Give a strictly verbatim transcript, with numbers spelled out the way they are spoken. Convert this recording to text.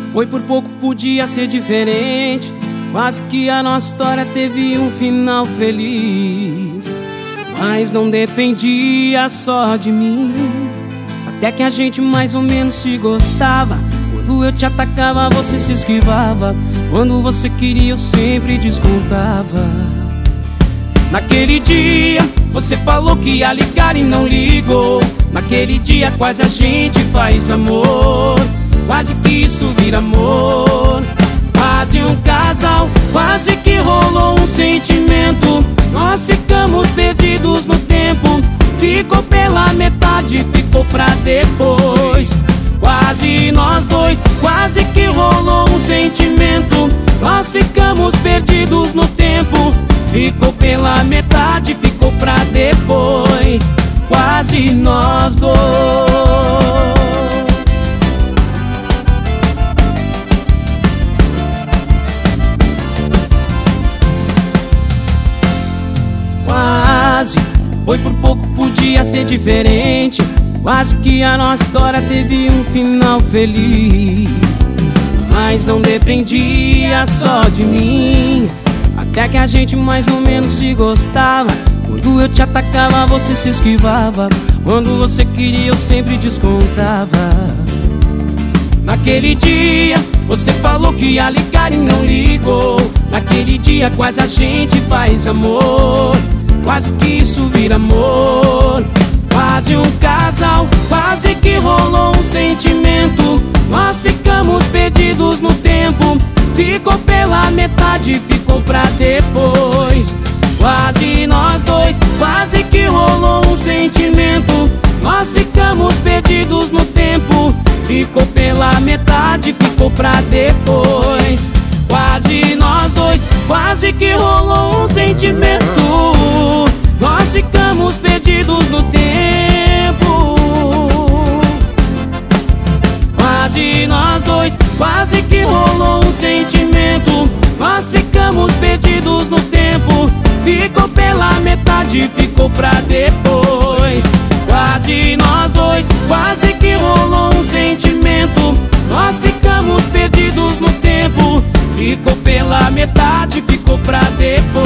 Foi por pouco, podia ser diferente. Quase que a nossa história teve um final feliz, mas não dependia só de mim. Até que a gente mais ou menos se gostava. Quando eu te atacava, você se esquivava. Quando você queria, eu sempre descontava. Naquele dia, você falou que ia ligar e não ligou. Naquele dia quase a gente faz amor. Quase que isso vira amor. Quase um casal, quase que rolou um sentimento. Nós ficamos perdidos no tempo. Ficou pela metade, ficou pra depois. Quase nós dois, quase que rolou um sentimento. Nós ficamos perdidos no tempo. Ficou pela metade, ficou pra depois. Quase nós dois. Quase, foi por pouco, podia ser diferente. Quase que a nossa história teve um final feliz, mas não dependia só de mim. Até que a gente mais ou menos se gostava. Quando eu te atacava, você se esquivava. Quando você queria, eu sempre descontava. Naquele dia, você falou que ia ligar e não ligou. Naquele dia quase a gente faz amor. Quase que isso vira amor. Quase um casal, quase que rolou um sentimento. Nós ficamos perdidos no tempo. Ficou pela metade, ficou pra depois. Quase nós dois, quase que rolou um sentimento. Nós ficamos perdidos no tempo. Ficou pela metade, ficou pra depois. Quase nós dois, quase que rolou um sentimento. Nós ficamos perdidos no tempo. Quase nós dois, quase que rolou um sentimento. Nós ficamos perdidos no tempo. Ficou pela metade, ficou pra depois. Quase nós dois, quase que rolou um sentimento. Nós ficamos perdidos no tempo. Ficou pela metade, ficou pra depois.